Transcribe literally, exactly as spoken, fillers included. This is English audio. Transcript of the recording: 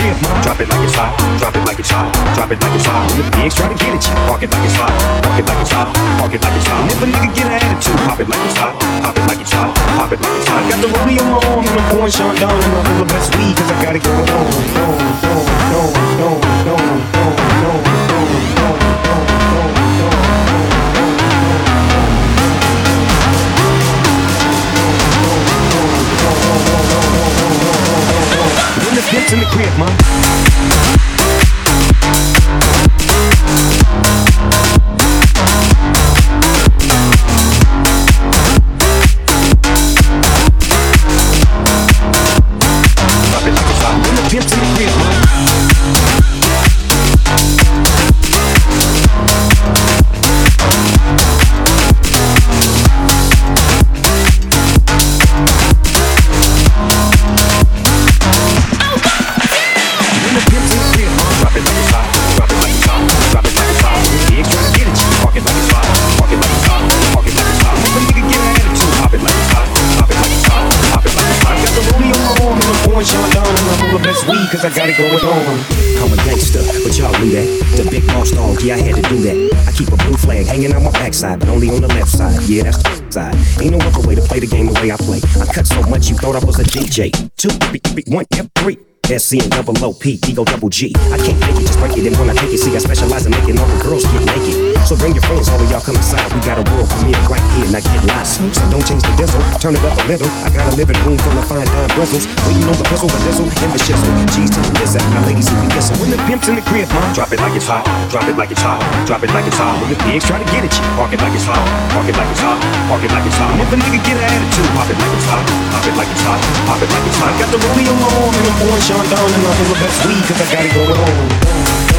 crib, mom. Drop it like it's hot, drop it like it's hot, drop it like it's hot. When the pigs try to get at you, park it like it's hot, park it like it's hot, park it like it's hot. And if a nigga get an attitude, pop it like it's hot, pop it like it's hot, pop it like it's hot. Got the rollie on my arm and I'm pouring Sean down and I'm full of best weed 'cause I got it going on, on, on, on, on, on, on, on, on, on. When the pimp's in the crib, mom. Drop it like it's hot. When the pimp's in the crib, mom. Cause I got it going on. I'm a gangster, but y'all knew that. The big boss dog, yeah, I had to do that. I keep a blue flag hanging on my backside, but only on the left side. Yeah, that's the side. Ain't no other way to play the game the way I play. I cut so much you thought I was a D J. Two, three, three, one, yep, three. S C and double O P, Ego double G. I can't fake it, just break it. And when I take it, see, I specialize in making all the girls get naked. So bring your friends, all of y'all come inside. We got a world premiere right here, now get lost. So don't change the diesel, turn it up a little. I got a living room full of fine dime bristles. Waiting on the pistol, the diesel, and the shizzle. G's to the listen, my ladies who be listen. When the pimp's in the crib, mom. Drop it like it's hot, drop it like it's hot, drop it like it's hot. When the pigs try to get at you, park it like it's hot, park it like it's hot, park it like it's hot. And if a nigga get an attitude, pop it like it's hot, pop it like it's hot, pop it like it's hot. Got the rollie on my arm and I'm pouring Sean down and I'm full of best weed 'cause I got it going on.